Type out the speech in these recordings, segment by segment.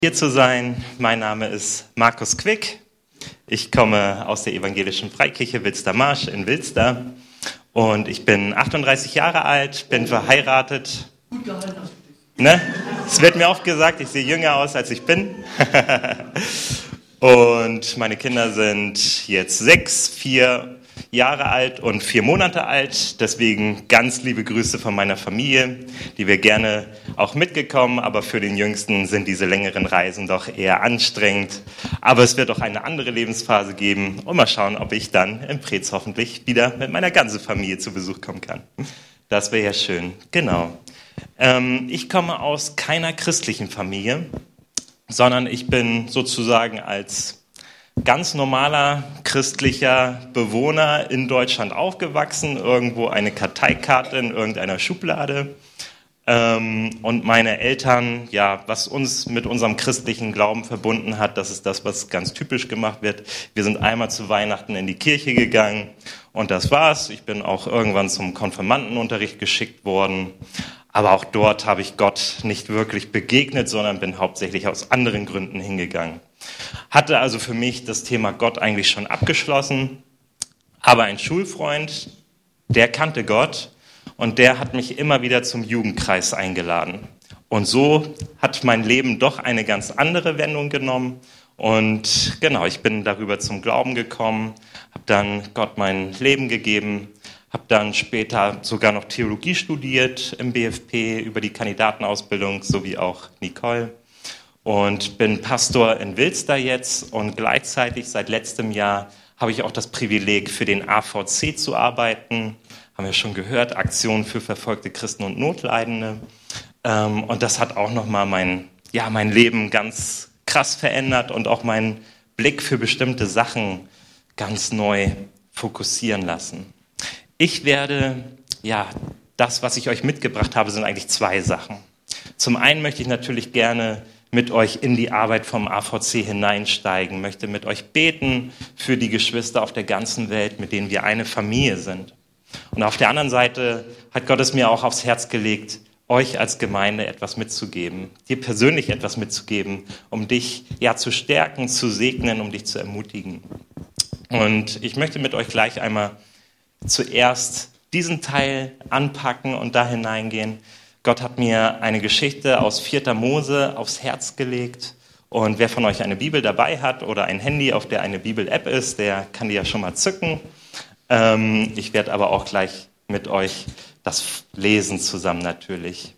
Hier zu sein. Mein Name ist Markus Quick. Ich komme aus der evangelischen Freikirche Wilster Marsch in Wilster und ich bin 38 Jahre alt, bin verheiratet. Gut gehalten hast du dich. Ne? Es wird mir oft gesagt, ich sehe jünger aus, als ich bin. Und meine Kinder sind jetzt 6, 4 Jahre alt und 4 Monate alt. Deswegen ganz liebe Grüße von meiner Familie. Die wäre gerne auch mitgekommen, aber für den Jüngsten sind diese längeren Reisen doch eher anstrengend. Aber es wird auch eine andere Lebensphase geben und mal schauen, ob ich dann in Preetz hoffentlich wieder mit meiner ganzen Familie zu Besuch kommen kann. Das wäre ja schön. Genau. Ich komme aus keiner christlichen Familie, sondern ich bin sozusagen als ganz normaler christlicher Bewohner in Deutschland aufgewachsen, irgendwo eine Karteikarte in irgendeiner Schublade. Und meine Eltern, ja, was uns mit unserem christlichen Glauben verbunden hat, das ist das, was ganz typisch gemacht wird. Wir sind einmal zu Weihnachten in die Kirche gegangen und das war's. Ich bin auch irgendwann zum Konfirmandenunterricht geschickt worden. Aber auch dort habe ich Gott nicht wirklich begegnet, sondern bin hauptsächlich aus anderen Gründen hingegangen. Hatte also für mich das Thema Gott eigentlich schon abgeschlossen. Aber ein Schulfreund, der kannte Gott und der hat mich immer wieder zum Jugendkreis eingeladen. Und so hat mein Leben doch eine ganz andere Wendung genommen. Und genau, ich bin darüber zum Glauben gekommen, habe dann Gott mein Leben gegeben. Habe dann später sogar noch Theologie studiert im BFP über die Kandidatenausbildung, so wie auch Nicole. Und bin Pastor in Wilster jetzt und gleichzeitig seit letztem Jahr habe ich auch das Privileg, für den AVC zu arbeiten. Haben wir schon gehört, Aktion für verfolgte Christen und Notleidende. Und das hat auch nochmal mein Leben ganz krass verändert und auch meinen Blick für bestimmte Sachen ganz neu fokussieren lassen. Ich werde, das, was ich euch mitgebracht habe, sind eigentlich 2 Sachen. Zum einen möchte ich natürlich gerne mit euch in die Arbeit vom AVC hineinsteigen, möchte mit euch beten für die Geschwister auf der ganzen Welt, mit denen wir eine Familie sind. Und auf der anderen Seite hat Gott es mir auch aufs Herz gelegt, euch als Gemeinde etwas mitzugeben, dir persönlich etwas mitzugeben, um dich zu stärken, zu segnen, um dich zu ermutigen. Und ich möchte mit euch gleich einmal zuerst diesen Teil anpacken und da hineingehen. Gott hat mir eine Geschichte aus 4. Mose aufs Herz gelegt. Und wer von euch eine Bibel dabei hat oder ein Handy, auf der eine Bibel-App ist, der kann die ja schon mal zücken. Ich werde aber auch gleich mit euch das lesen zusammen natürlich.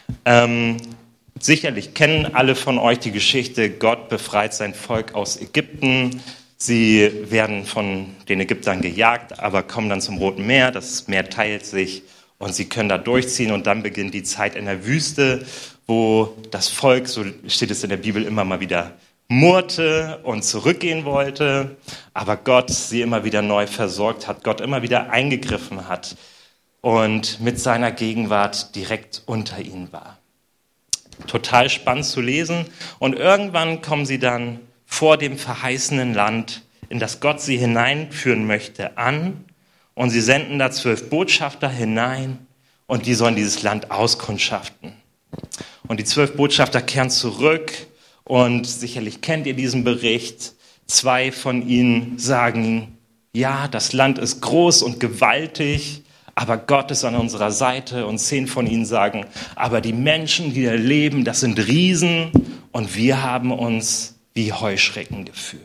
Sicherlich kennen alle von euch die Geschichte, Gott befreit sein Volk aus Ägypten. Sie werden von den Ägyptern gejagt, aber kommen dann zum Roten Meer. Das Meer teilt sich und sie können da durchziehen. Und dann beginnt die Zeit in der Wüste, wo das Volk, so steht es in der Bibel, immer mal wieder murrte und zurückgehen wollte. Aber Gott sie immer wieder neu versorgt hat, Gott immer wieder eingegriffen hat und mit seiner Gegenwart direkt unter ihnen war. Total spannend zu lesen. Und irgendwann kommen sie dann vor dem verheißenen Land, in das Gott sie hineinführen möchte, an. Und sie senden da 12 Botschafter hinein und die sollen dieses Land auskundschaften. Und die 12 Botschafter kehren zurück und sicherlich kennt ihr diesen Bericht. 2 von ihnen sagen, ja, das Land ist groß und gewaltig, aber Gott ist an unserer Seite. Und 10 von ihnen sagen, aber die Menschen, die da leben, das sind Riesen und wir haben uns wie Heuschrecken gefühlt.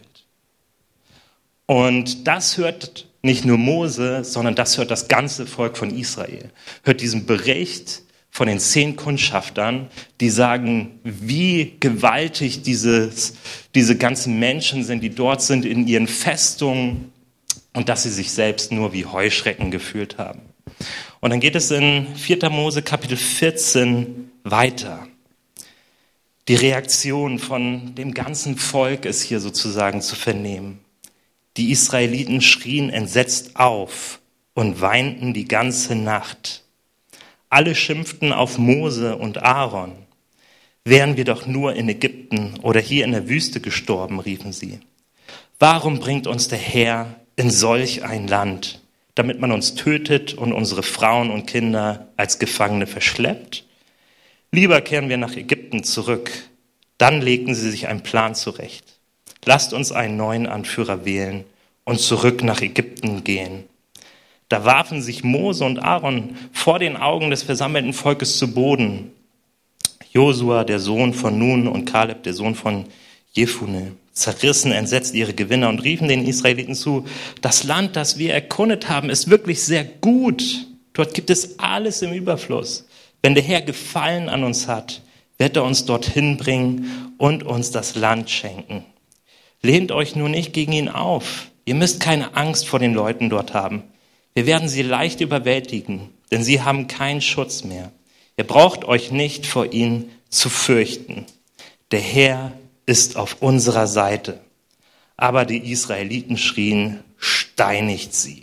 Und das hört nicht nur Mose, sondern das hört das ganze Volk von Israel. Hört diesen Bericht von den 10 Kundschaftern, die sagen, wie gewaltig diese ganzen Menschen sind, die dort sind in ihren Festungen und dass sie sich selbst nur wie Heuschrecken gefühlt haben. Und dann geht es in 4. Mose Kapitel 14 weiter. Die Reaktion von dem ganzen Volk ist hier sozusagen zu vernehmen. Die Israeliten schrien entsetzt auf und weinten die ganze Nacht. Alle schimpften auf Mose und Aaron. Wären wir doch nur in Ägypten oder hier in der Wüste gestorben, riefen sie. Warum bringt uns der Herr in solch ein Land, damit man uns tötet und unsere Frauen und Kinder als Gefangene verschleppt? Lieber kehren wir nach Ägypten zurück. Dann legten sie sich einen Plan zurecht. Lasst uns einen neuen Anführer wählen und zurück nach Ägypten gehen. Da warfen sich Mose und Aaron vor den Augen des versammelten Volkes zu Boden. Josua, der Sohn von Nun, und Kaleb, der Sohn von Jefune, zerrissen entsetzt ihre Gewänder und riefen den Israeliten zu: Das Land, das wir erkundet haben, ist wirklich sehr gut. Dort gibt es alles im Überfluss. Wenn der Herr Gefallen an uns hat, wird er uns dorthin bringen und uns das Land schenken. Lehnt euch nur nicht gegen ihn auf. Ihr müsst keine Angst vor den Leuten dort haben. Wir werden sie leicht überwältigen, denn sie haben keinen Schutz mehr. Ihr braucht euch nicht vor ihnen zu fürchten. Der Herr ist auf unserer Seite. Aber die Israeliten schrien: Steinigt sie.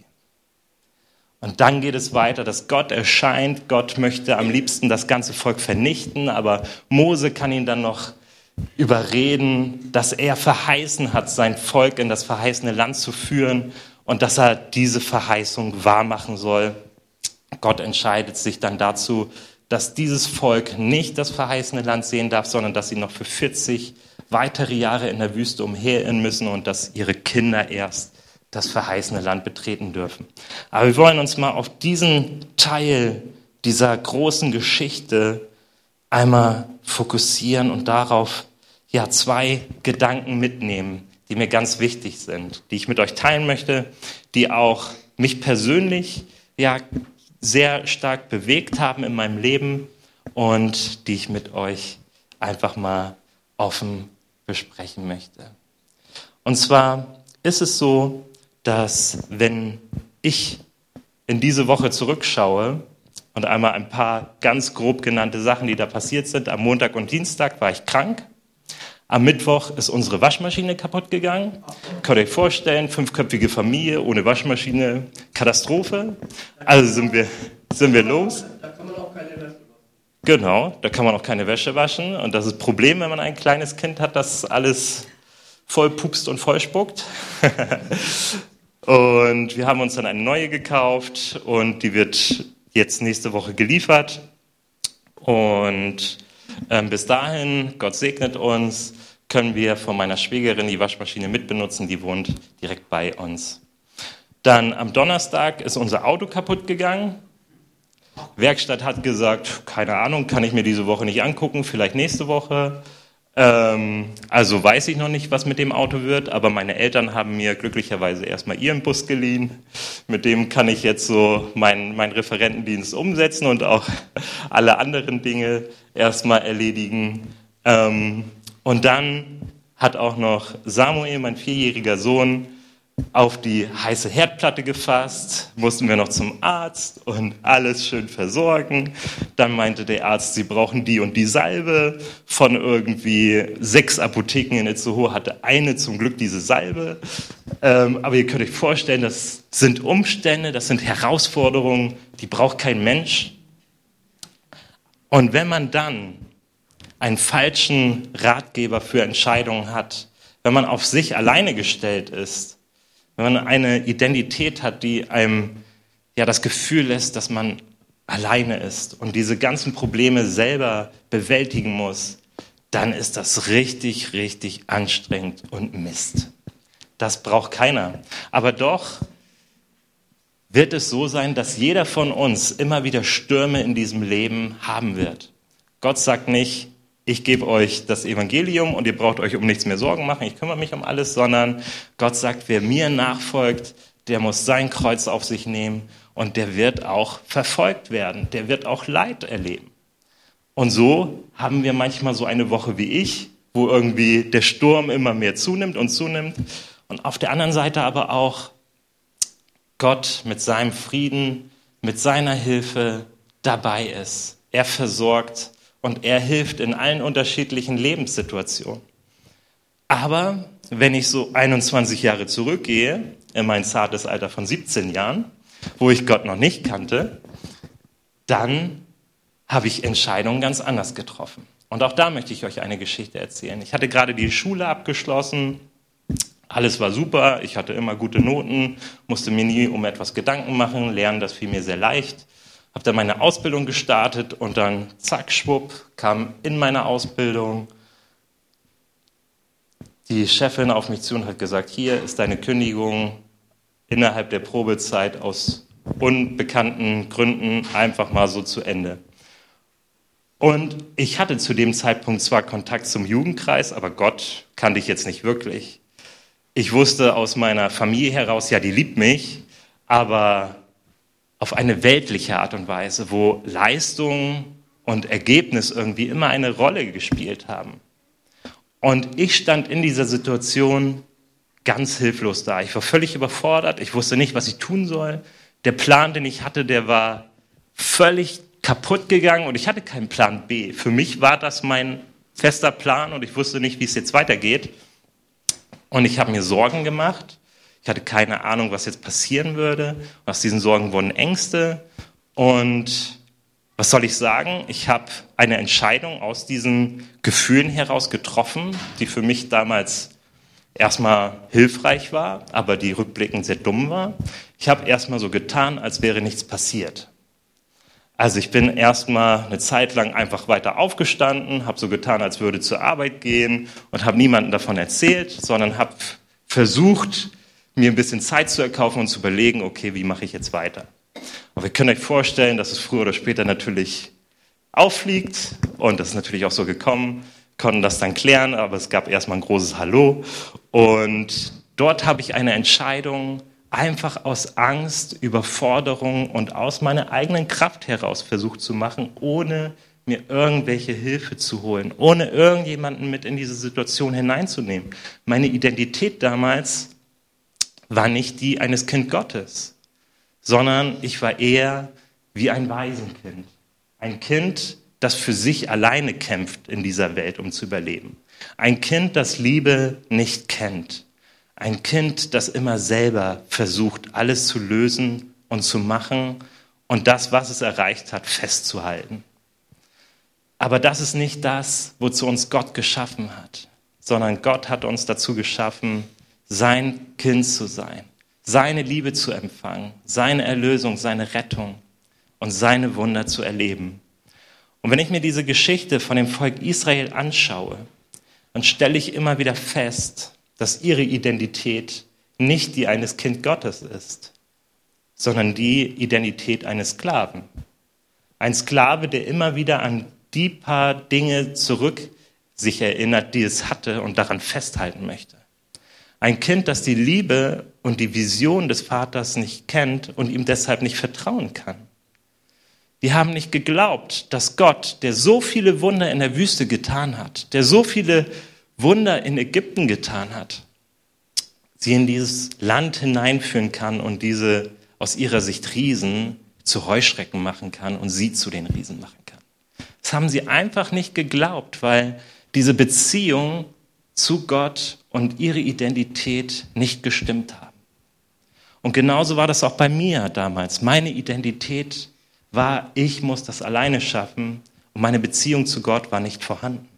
Und dann geht es weiter, dass Gott erscheint. Gott möchte am liebsten das ganze Volk vernichten, aber Mose kann ihn dann noch überreden, dass er verheißen hat, sein Volk in das verheißene Land zu führen und dass er diese Verheißung wahrmachen soll. Gott entscheidet sich dann dazu, dass dieses Volk nicht das verheißene Land sehen darf, sondern dass sie noch für 40 weitere Jahre in der Wüste umherirren müssen und dass ihre Kinder erst das verheißene Land betreten dürfen. Aber wir wollen uns mal auf diesen Teil dieser großen Geschichte einmal fokussieren und darauf zwei Gedanken mitnehmen, die mir ganz wichtig sind, die ich mit euch teilen möchte, die auch mich persönlich sehr stark bewegt haben in meinem Leben und die ich mit euch einfach mal offen besprechen möchte. Und zwar ist es so, dass wenn ich in diese Woche zurückschaue und einmal ein paar ganz grob genannte Sachen, die da passiert sind, am Montag und Dienstag war ich krank. Am Mittwoch ist unsere Waschmaschine kaputt gegangen. Könnt ihr euch vorstellen, 5-köpfige Familie ohne Waschmaschine, Katastrophe. Also sind wir los. Da kann man auch keine Wäsche waschen. Genau, da kann man auch keine Wäsche waschen. Und das ist das Problem, wenn man ein kleines Kind hat, das alles voll pupst und voll spuckt. Und wir haben uns dann eine neue gekauft und die wird jetzt nächste Woche geliefert. Und bis dahin, Gott segnet uns, können wir von meiner Schwägerin die Waschmaschine mitbenutzen, die wohnt direkt bei uns. Dann am Donnerstag ist unser Auto kaputt gegangen. Werkstatt hat gesagt, keine Ahnung, kann ich mir diese Woche nicht angucken, vielleicht nächste Woche. Also weiß ich noch nicht, was mit dem Auto wird, aber meine Eltern haben mir glücklicherweise erstmal ihren Bus geliehen. Mit dem kann ich jetzt so meinen Referentendienst umsetzen und auch alle anderen Dinge erstmal erledigen. Und dann hat auch noch Samuel, mein 4-jähriger Sohn, auf die heiße Herdplatte gefasst, mussten wir noch zum Arzt und alles schön versorgen. Dann meinte der Arzt, sie brauchen die und die Salbe. Von irgendwie 6 Apotheken in Itzehoe hatte eine zum Glück diese Salbe. Aber ihr könnt euch vorstellen, das sind Umstände, das sind Herausforderungen, die braucht kein Mensch. Und wenn man dann einen falschen Ratgeber für Entscheidungen hat, wenn man auf sich alleine gestellt ist, wenn man eine Identität hat, die einem das Gefühl lässt, dass man alleine ist und diese ganzen Probleme selber bewältigen muss, dann ist das richtig, richtig anstrengend und Mist. Das braucht keiner. Aber doch wird es so sein, dass jeder von uns immer wieder Stürme in diesem Leben haben wird. Gott sagt nicht, ich gebe euch das Evangelium und ihr braucht euch um nichts mehr Sorgen machen, ich kümmere mich um alles, sondern Gott sagt, wer mir nachfolgt, der muss sein Kreuz auf sich nehmen und der wird auch verfolgt werden, der wird auch Leid erleben. Und so haben wir manchmal so eine Woche wie ich, wo irgendwie der Sturm immer mehr zunimmt und auf der anderen Seite aber auch Gott mit seinem Frieden, mit seiner Hilfe dabei ist. Er versorgt und er hilft in allen unterschiedlichen Lebenssituationen. Aber wenn ich so 21 Jahre zurückgehe, in mein zartes Alter von 17 Jahren, wo ich Gott noch nicht kannte, dann habe ich Entscheidungen ganz anders getroffen. Und auch da möchte ich euch eine Geschichte erzählen. Ich hatte gerade die Schule abgeschlossen, alles war super, ich hatte immer gute Noten, musste mir nie um etwas Gedanken machen, lernen, das fiel mir sehr leicht. Habe dann meine Ausbildung gestartet und dann zack, schwupp, kam in meiner Ausbildung die Chefin auf mich zu und hat gesagt, hier ist deine Kündigung innerhalb der Probezeit aus unbekannten Gründen einfach mal so zu Ende. Und ich hatte zu dem Zeitpunkt zwar Kontakt zum Jugendkreis, aber Gott kannte ich jetzt nicht wirklich. Ich wusste aus meiner Familie heraus, ja, die liebt mich, aber auf eine weltliche Art und Weise, wo Leistung und Ergebnis irgendwie immer eine Rolle gespielt haben. Und ich stand in dieser Situation ganz hilflos da. Ich war völlig überfordert, ich wusste nicht, was ich tun soll. Der Plan, den ich hatte, der war völlig kaputt gegangen und ich hatte keinen Plan B. Für mich war das mein fester Plan und ich wusste nicht, wie es jetzt weitergeht. Und ich habe mir Sorgen gemacht. Ich hatte keine Ahnung, was jetzt passieren würde. Aus diesen Sorgen wurden Ängste. Und was soll ich sagen? Ich habe eine Entscheidung aus diesen Gefühlen heraus getroffen, die für mich damals erstmal hilfreich war, aber die rückblickend sehr dumm war. Ich habe erstmal so getan, als wäre nichts passiert. Also ich bin erstmal eine Zeit lang einfach weiter aufgestanden, habe so getan, als würde zur Arbeit gehen und habe niemandem davon erzählt, sondern habe versucht, mir ein bisschen Zeit zu erkaufen und zu überlegen, okay, wie mache ich jetzt weiter? Aber ihr könnt euch vorstellen, dass es früher oder später natürlich auffliegt und das ist natürlich auch so gekommen, konnten das dann klären, aber es gab erstmal ein großes Hallo und dort habe ich eine Entscheidung einfach aus Angst, Überforderung und aus meiner eigenen Kraft heraus versucht zu machen, ohne mir irgendwelche Hilfe zu holen, ohne irgendjemanden mit in diese Situation hineinzunehmen. Meine Identität damals war nicht die eines Kind Gottes, sondern ich war eher wie ein Waisenkind. Ein Kind, das für sich alleine kämpft in dieser Welt, um zu überleben. Ein Kind, das Liebe nicht kennt. Ein Kind, das immer selber versucht, alles zu lösen und zu machen und das, was es erreicht hat, festzuhalten. Aber das ist nicht das, wozu uns Gott geschaffen hat, sondern Gott hat uns dazu geschaffen, sein Kind zu sein, seine Liebe zu empfangen, seine Erlösung, seine Rettung und seine Wunder zu erleben. Und wenn ich mir diese Geschichte von dem Volk Israel anschaue, dann stelle ich immer wieder fest, dass ihre Identität nicht die eines Kind Gottes ist, sondern die Identität eines Sklaven. Ein Sklave, der immer wieder an die paar Dinge zurück sich erinnert, die es hatte und daran festhalten möchte. Ein Kind, das die Liebe und die Vision des Vaters nicht kennt und ihm deshalb nicht vertrauen kann. Die haben nicht geglaubt, dass Gott, der so viele Wunder in der Wüste getan hat, der so viele Wunder in Ägypten getan hat, sie in dieses Land hineinführen kann und diese aus ihrer Sicht Riesen zu Heuschrecken machen kann und sie zu den Riesen machen kann. Das haben sie einfach nicht geglaubt, weil diese Beziehung zu Gott und ihre Identität nicht gestimmt haben. Und genauso war das auch bei mir damals. Meine Identität war, ich muss das alleine schaffen und meine Beziehung zu Gott war nicht vorhanden.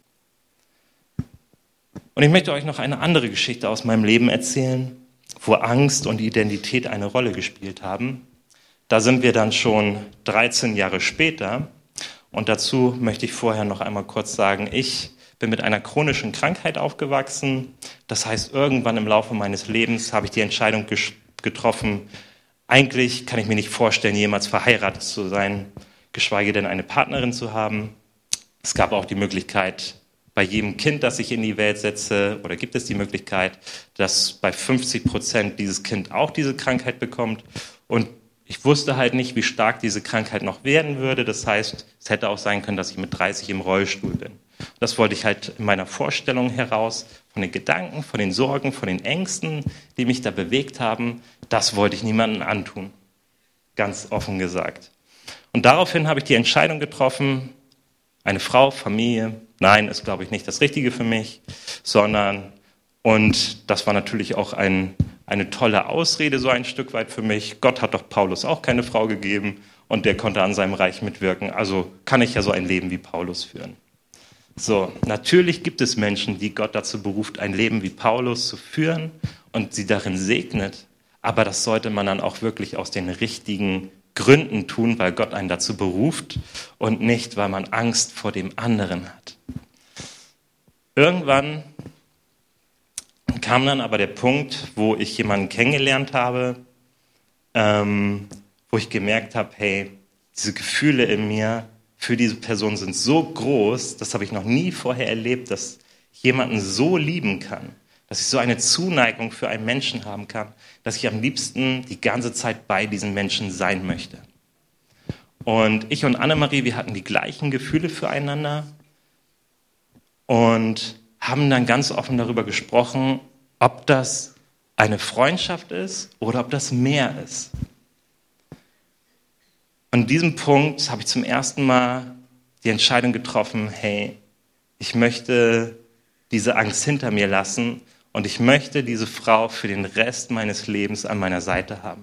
Und ich möchte euch noch eine andere Geschichte aus meinem Leben erzählen, wo Angst und Identität eine Rolle gespielt haben. Da sind wir dann schon 13 Jahre später. Und dazu möchte ich vorher noch einmal kurz sagen, ich bin mit einer chronischen Krankheit aufgewachsen. Das heißt, irgendwann im Laufe meines Lebens habe ich die Entscheidung getroffen, eigentlich kann ich mir nicht vorstellen, jemals verheiratet zu sein, geschweige denn eine Partnerin zu haben. Es gab auch die Möglichkeit, bei jedem Kind, das ich in die Welt setze, oder gibt es die Möglichkeit, dass bei 50% dieses Kind auch diese Krankheit bekommt. Und ich wusste halt nicht, wie stark diese Krankheit noch werden würde. Das heißt, es hätte auch sein können, dass ich mit 30 im Rollstuhl bin. Das wollte ich halt in meiner Vorstellung heraus, von den Gedanken, von den Sorgen, von den Ängsten, die mich da bewegt haben, das wollte ich niemandem antun. Ganz offen gesagt. Und daraufhin habe ich die Entscheidung getroffen, eine Frau, Familie, nein, ist, glaube ich, nicht das Richtige für mich, sondern, und das war natürlich auch eine tolle Ausrede, so ein Stück weit für mich. Gott hat doch Paulus auch keine Frau gegeben und der konnte an seinem Reich mitwirken. Also kann ich ja so ein Leben wie Paulus führen. So, natürlich gibt es Menschen, die Gott dazu beruft, ein Leben wie Paulus zu führen und sie darin segnet. Aber das sollte man dann auch wirklich aus den richtigen Gründen tun, weil Gott einen dazu beruft und nicht, weil man Angst vor dem anderen hat. Irgendwann kam dann aber der Punkt, wo ich jemanden kennengelernt habe, wo ich gemerkt habe, hey, diese Gefühle in mir für diese Person sind so groß, das habe ich noch nie vorher erlebt, dass ich jemanden so lieben kann, dass ich so eine Zuneigung für einen Menschen haben kann, dass ich am liebsten die ganze Zeit bei diesen Menschen sein möchte. Und ich und Annemarie, wir hatten die gleichen Gefühle füreinander und haben dann ganz offen darüber gesprochen, ob das eine Freundschaft ist oder ob das mehr ist. Und an diesem Punkt habe ich zum ersten Mal die Entscheidung getroffen, hey, ich möchte diese Angst hinter mir lassen und ich möchte diese Frau für den Rest meines Lebens an meiner Seite haben.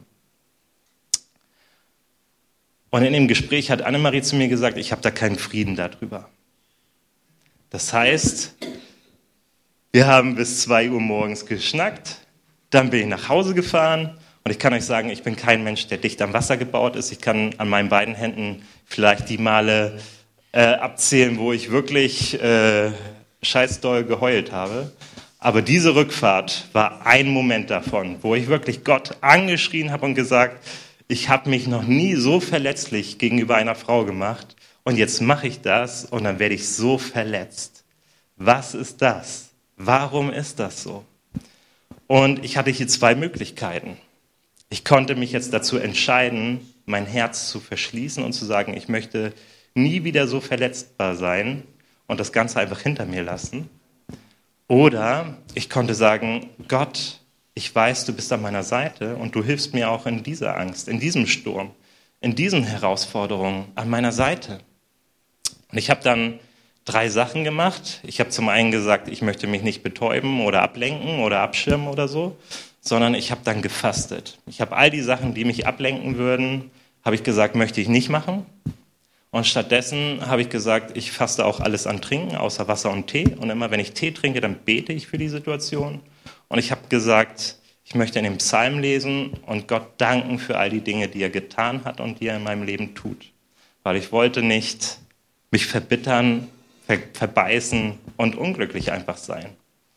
Und in dem Gespräch hat Annemarie zu mir gesagt, ich habe da keinen Frieden darüber. Das heißt, wir haben bis 2 Uhr morgens geschnackt, dann bin ich nach Hause gefahren und ich kann euch sagen, ich bin kein Mensch, der dicht am Wasser gebaut ist. Ich kann an meinen beiden Händen vielleicht die Male abzählen, wo ich wirklich scheißdoll geheult habe. Aber diese Rückfahrt war ein Moment davon, wo ich wirklich Gott angeschrien habe und gesagt, ich habe mich noch nie so verletzlich gegenüber einer Frau gemacht und jetzt mache ich das und dann werde ich so verletzt. Was ist das? Warum ist das so? Und ich hatte hier 2 Möglichkeiten. Ich konnte mich jetzt dazu entscheiden, mein Herz zu verschließen und zu sagen, ich möchte nie wieder so verletzbar sein und das Ganze einfach hinter mir lassen. Oder ich konnte sagen, Gott, ich weiß, du bist an meiner Seite und du hilfst mir auch in dieser Angst, in diesem Sturm, in diesen Herausforderungen an meiner Seite. Und ich habe dann 3 Sachen gemacht. Ich habe zum einen gesagt, ich möchte mich nicht betäuben oder ablenken oder abschirmen oder so, sondern ich habe dann gefastet. Ich habe all die Sachen, die mich ablenken würden, habe ich gesagt, möchte ich nicht machen. Und stattdessen habe ich gesagt, ich faste auch alles an Trinken, außer Wasser und Tee. Und immer wenn ich Tee trinke, dann bete ich für die Situation. Und ich habe gesagt, ich möchte in dem Psalm lesen und Gott danken für all die Dinge, die er getan hat und die er in meinem Leben tut. Weil ich wollte nicht mich verbittern, verbeißen und unglücklich einfach sein.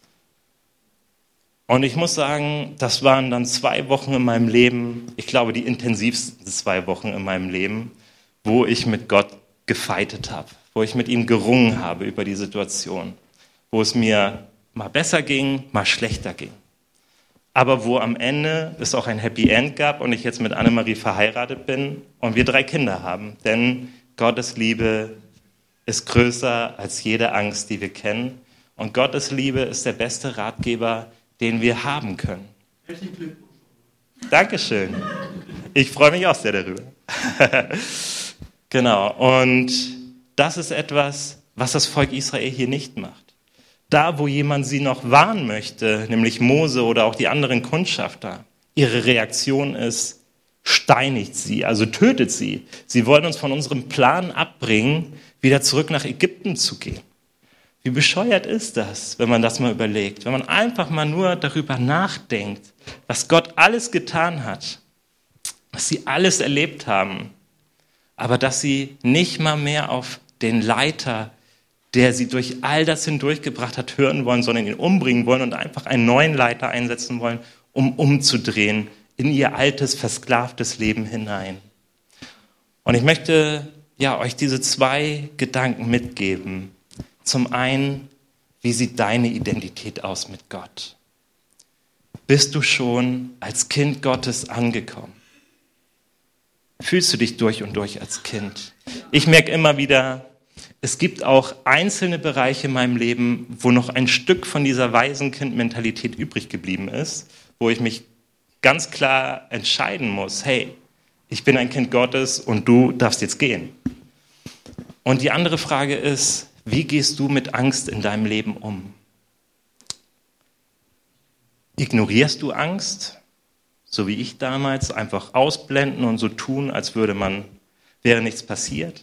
Und ich muss sagen, das waren dann 2 Wochen in meinem Leben, ich glaube die intensivsten 2 Wochen in meinem Leben, wo ich mit Gott gefeitet habe, wo ich mit ihm gerungen habe über die Situation, wo es mir mal besser ging, mal schlechter ging. Aber wo am Ende es auch ein Happy End gab und ich jetzt mit Annemarie verheiratet bin und wir 3 Kinder haben. Denn Gottes Liebe ist größer als jede Angst, die wir kennen. Und Gottes Liebe ist der beste Ratgeber, den wir haben können. Herzlichen Glückwunsch. Dankeschön. Ich freue mich auch sehr darüber. Genau. Und das ist etwas, was das Volk Israel hier nicht macht. Da, wo jemand sie noch warnen möchte, nämlich Mose oder auch die anderen Kundschafter, ihre Reaktion ist, steinigt sie, also tötet sie. Sie wollen uns von unserem Plan abbringen, wieder zurück nach Ägypten zu gehen. Wie bescheuert ist das, wenn man das mal überlegt? Wenn man einfach mal nur darüber nachdenkt, was Gott alles getan hat, was sie alles erlebt haben, aber dass sie nicht mal mehr auf den Leiter, der sie durch all das hindurchgebracht hat, hören wollen, sondern ihn umbringen wollen und einfach einen neuen Leiter einsetzen wollen, um umzudrehen in ihr altes, versklavtes Leben hinein. Und ich möchte euch diese 2 Gedanken mitgeben. Zum einen, wie sieht deine Identität aus mit Gott? Bist du schon als Kind Gottes angekommen? Fühlst du dich durch und durch als Kind? Ich merke immer wieder, es gibt auch einzelne Bereiche in meinem Leben, wo noch ein Stück von dieser Waisenkind-Mentalität übrig geblieben ist, wo ich mich ganz klar entscheiden muss, hey, ich bin ein Kind Gottes und du darfst jetzt gehen. Und die andere Frage ist, wie gehst du mit Angst in deinem Leben um? Ignorierst du Angst, so wie ich damals, einfach ausblenden und so tun, als wäre nichts passiert?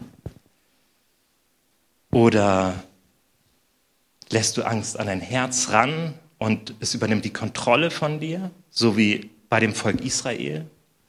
Oder lässt du Angst an dein Herz ran und es übernimmt die Kontrolle von dir, so wie bei dem Volk Israel?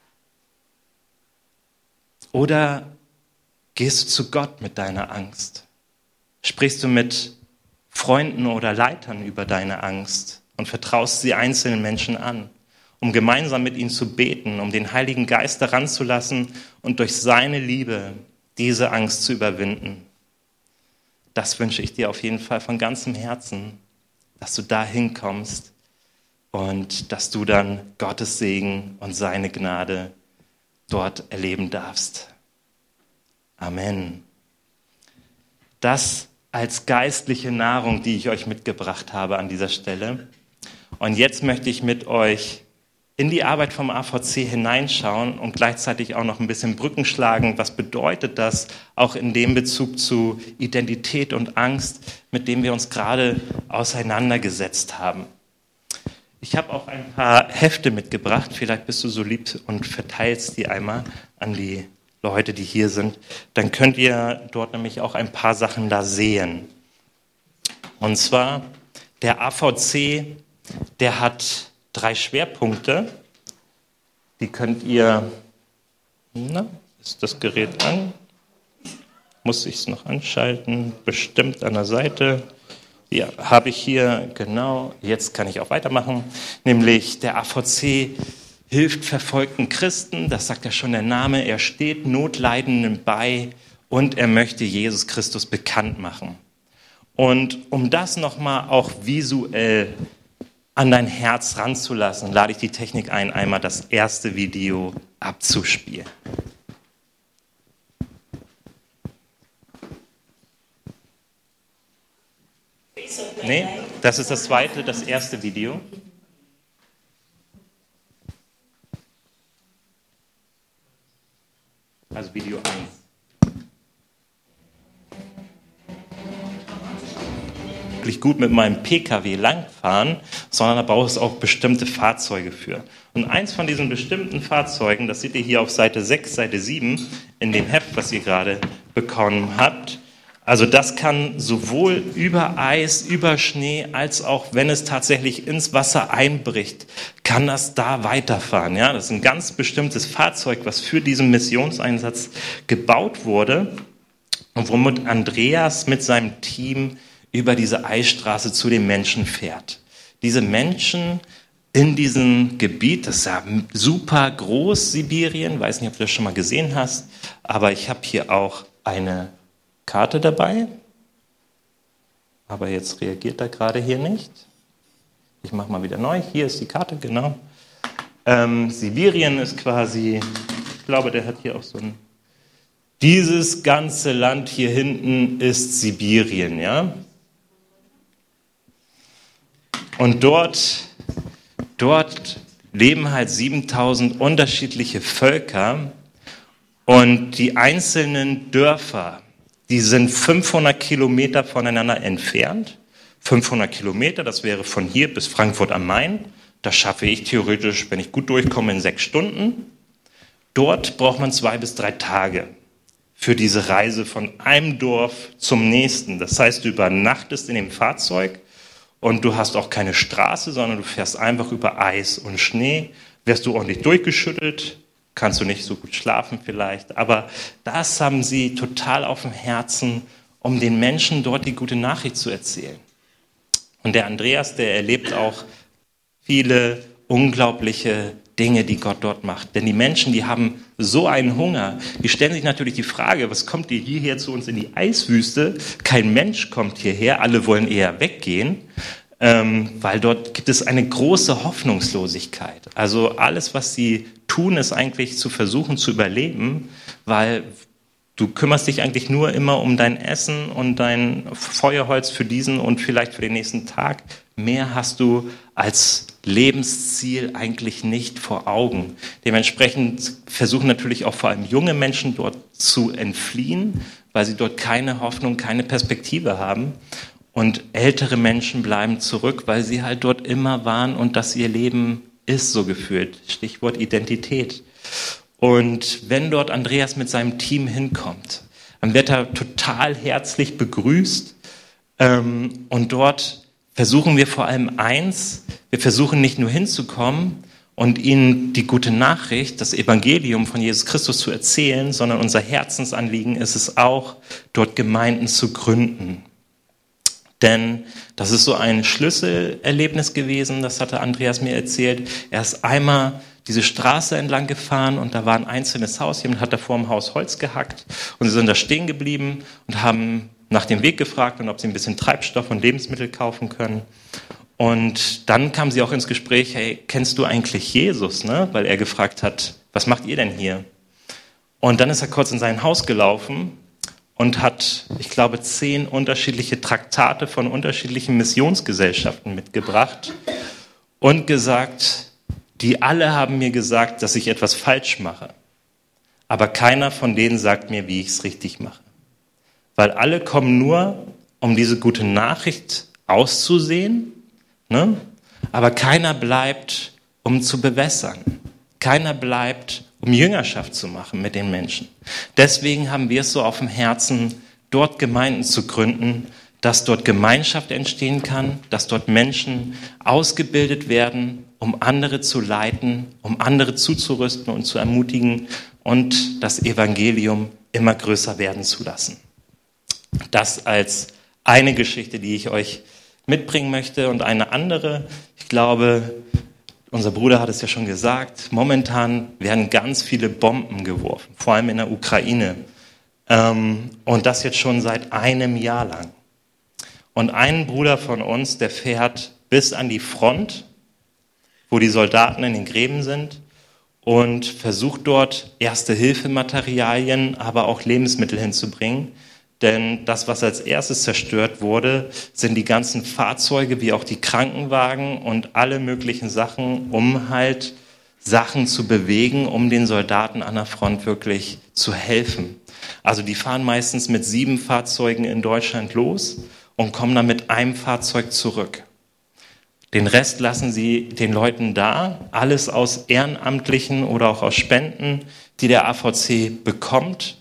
Oder gehst du zu Gott mit deiner Angst? Sprichst du mit Freunden oder Leitern über deine Angst und vertraust sie einzelnen Menschen an, um gemeinsam mit ihnen zu beten, um den Heiligen Geist daran zu lassen und durch seine Liebe diese Angst zu überwinden. Das wünsche ich dir auf jeden Fall von ganzem Herzen, dass du da hinkommst und dass du dann Gottes Segen und seine Gnade dort erleben darfst. Amen. Das als geistliche Nahrung, die ich euch mitgebracht habe an dieser Stelle. Und jetzt möchte ich mit euch in die Arbeit vom AVC hineinschauen und gleichzeitig auch noch ein bisschen Brücken schlagen. Was bedeutet das auch in dem Bezug zu Identität und Angst, mit dem wir uns gerade auseinandergesetzt haben? Ich habe auch ein paar Hefte mitgebracht. Vielleicht bist du so lieb und verteilst die einmal an die Leute, die hier sind. Dann könnt ihr dort nämlich auch ein paar Sachen da sehen. Und zwar der AVC, der hat 3 Schwerpunkte. Die könnt ihr, ist das Gerät an? Muss ich es noch anschalten? Bestimmt an der Seite. Ja, habe ich hier, genau, jetzt kann ich auch weitermachen. Nämlich der AVC hilft verfolgten Christen, das sagt ja schon der Name, er steht Notleidenden bei und er möchte Jesus Christus bekannt machen. Und um das nochmal auch visuell an dein Herz ranzulassen, lade ich die Technik ein, einmal das erste Video abzuspielen. Nee, das ist das zweite, das erste Video. Also Video 1. Wirklich gut mit meinem PKW langfahren, sondern da braucht es auch bestimmte Fahrzeuge für. Und eins von diesen bestimmten Fahrzeugen, das seht ihr hier auf Seite 6, Seite 7 in dem Heft, was ihr gerade bekommen habt. Also das kann sowohl über Eis, über Schnee, als auch wenn es tatsächlich ins Wasser einbricht, kann das da weiterfahren. Ja, das ist ein ganz bestimmtes Fahrzeug, was für diesen Missionseinsatz gebaut wurde und womit Andreas mit seinem Team über diese Eisstraße zu den Menschen fährt. Diese Menschen in diesem Gebiet, das ist ja super groß, Sibirien, weiß nicht, ob du das schon mal gesehen hast, aber ich habe hier auch eine Karte dabei, aber jetzt reagiert er gerade hier nicht. Ich mache mal wieder neu. Hier ist die Karte, genau. Sibirien ist quasi, ich glaube, der hat hier auch so ein... Dieses ganze Land hier hinten ist Sibirien, ja. Und dort leben halt 7000 unterschiedliche Völker und die einzelnen Dörfer, die sind 500 Kilometer voneinander entfernt. 500 Kilometer, das wäre von hier bis Frankfurt am Main. Das schaffe ich theoretisch, wenn ich gut durchkomme, in 6 Stunden. Dort braucht man 2 bis 3 Tage für diese Reise von einem Dorf zum nächsten. Das heißt, du übernachtest in dem Fahrzeug und du hast auch keine Straße, sondern du fährst einfach über Eis und Schnee. Wirst du ordentlich durchgeschüttelt, kannst du nicht so gut schlafen vielleicht, aber das haben sie total auf dem Herzen, um den Menschen dort die gute Nachricht zu erzählen. Und der Andreas, der erlebt auch viele unglaubliche Dinge, die Gott dort macht. Denn die Menschen, die haben so einen Hunger, die stellen sich natürlich die Frage, was kommt ihr hierher zu uns in die Eiswüste? Kein Mensch kommt hierher, alle wollen eher weggehen. Weil dort gibt es eine große Hoffnungslosigkeit. Also alles, was sie tun, ist eigentlich zu versuchen zu überleben, weil du kümmerst dich eigentlich nur immer um dein Essen und dein Feuerholz für diesen und vielleicht für den nächsten Tag. Mehr hast du als Lebensziel eigentlich nicht vor Augen. Dementsprechend versuchen natürlich auch vor allem junge Menschen dort zu entfliehen, weil sie dort keine Hoffnung, keine Perspektive haben. Und ältere Menschen bleiben zurück, weil sie halt dort immer waren und das ihr Leben ist, so gefühlt. Stichwort Identität. Und wenn dort Andreas mit seinem Team hinkommt, dann wird er total herzlich begrüßt. Und dort versuchen wir vor allem eins, wir versuchen nicht nur hinzukommen und ihnen die gute Nachricht, das Evangelium von Jesus Christus zu erzählen, sondern unser Herzensanliegen ist es auch, dort Gemeinden zu gründen. Denn das ist so ein Schlüsselerlebnis gewesen, das hatte Andreas mir erzählt. Er ist einmal diese Straße entlang gefahren und da war ein einzelnes Haus. Jemand hat da vor dem Haus Holz gehackt und sie sind da stehen geblieben und haben nach dem Weg gefragt und ob sie ein bisschen Treibstoff und Lebensmittel kaufen können. Und dann kamen sie auch ins Gespräch, hey, kennst du eigentlich Jesus? Ne? Weil er gefragt hat, was macht ihr denn hier? Und dann ist er kurz in sein Haus gelaufen und hat, ich glaube, 10 unterschiedliche Traktate von unterschiedlichen Missionsgesellschaften mitgebracht und gesagt, die alle haben mir gesagt, dass ich etwas falsch mache. Aber keiner von denen sagt mir, wie ich es richtig mache. Weil alle kommen nur, um diese gute Nachricht auszusehen, ne? Aber keiner bleibt, um zu bewässern. Keiner bleibt, um Jüngerschaft zu machen mit den Menschen. Deswegen haben wir es so auf dem Herzen, dort Gemeinden zu gründen, dass dort Gemeinschaft entstehen kann, dass dort Menschen ausgebildet werden, um andere zu leiten, um andere zuzurüsten und zu ermutigen und das Evangelium immer größer werden zu lassen. Das als eine Geschichte, die ich euch mitbringen möchte. Und eine andere, ich glaube, unser Bruder hat es ja schon gesagt, momentan werden ganz viele Bomben geworfen, vor allem in der Ukraine. Und das jetzt schon seit einem Jahr lang. Und ein Bruder von uns, der fährt bis an die Front, wo die Soldaten in den Gräben sind und versucht dort Erste-Hilfe-Materialien, aber auch Lebensmittel hinzubringen. Denn das, was als erstes zerstört wurde, sind die ganzen Fahrzeuge, wie auch die Krankenwagen und alle möglichen Sachen, um halt Sachen zu bewegen, um den Soldaten an der Front wirklich zu helfen. Also die fahren meistens mit 7 Fahrzeugen in Deutschland los und kommen dann mit einem Fahrzeug zurück. Den Rest lassen sie den Leuten da, alles aus Ehrenamtlichen oder auch aus Spenden, die der AVC bekommt.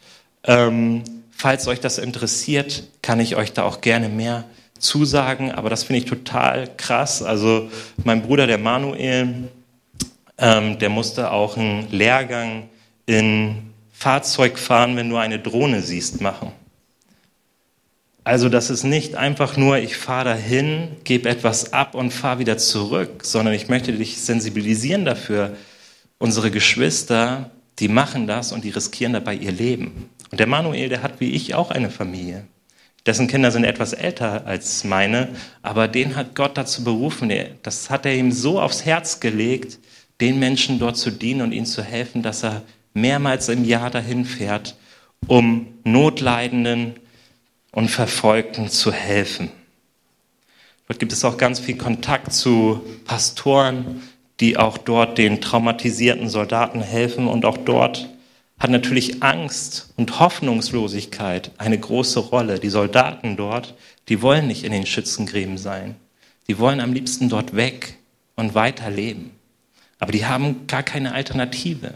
Falls euch das interessiert, kann ich euch da auch gerne mehr zusagen, aber das finde ich total krass. Also mein Bruder, der Manuel, der musste auch einen Lehrgang in Fahrzeugfahren, wenn du eine Drohne siehst, machen. Also das ist nicht einfach nur, ich fahre dahin, gebe etwas ab und fahre wieder zurück, sondern ich möchte dich sensibilisieren dafür. Unsere Geschwister, die machen das und die riskieren dabei ihr Leben. Und der Manuel, der hat wie ich auch eine Familie. Dessen Kinder sind etwas älter als meine, aber den hat Gott dazu berufen. Das hat er ihm so aufs Herz gelegt, den Menschen dort zu dienen und ihnen zu helfen, dass er mehrmals im Jahr dahin fährt, um Notleidenden und Verfolgten zu helfen. Dort gibt es auch ganz viel Kontakt zu Pastoren, die auch dort den traumatisierten Soldaten helfen. Und auch dort hat natürlich Angst und Hoffnungslosigkeit eine große Rolle. Die Soldaten dort, die wollen nicht in den Schützengräben sein. Die wollen am liebsten dort weg und weiterleben. Aber die haben gar keine Alternative.